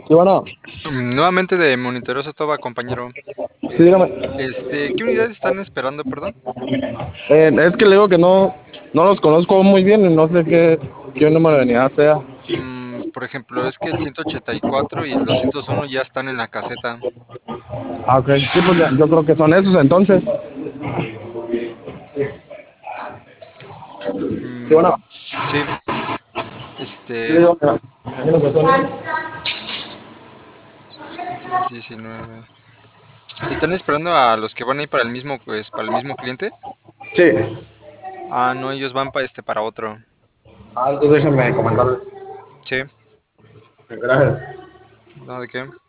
Sí, bueno, Nuevamente de Monitoreos Toba, compañero. sí, dígame. ¿Qué unidades están esperando, perdón? Es que le digo que no los conozco muy bien y no sé qué número de unidad sea. Por ejemplo, es que el 184 y el 201 ya están en la caseta. Ah, ok. Sí, pues yo creo que son esos entonces. Sí, bueno. Mm, sí, Sí, este, digo que imagino que son esos. 619. ¿Están esperando a los que van a ir para el mismo, pues, para el mismo cliente? Sí. Ah, no, ellos van para otro. Ah, entonces déjenme comentarles. Sí, Gracias. no, ¿de qué?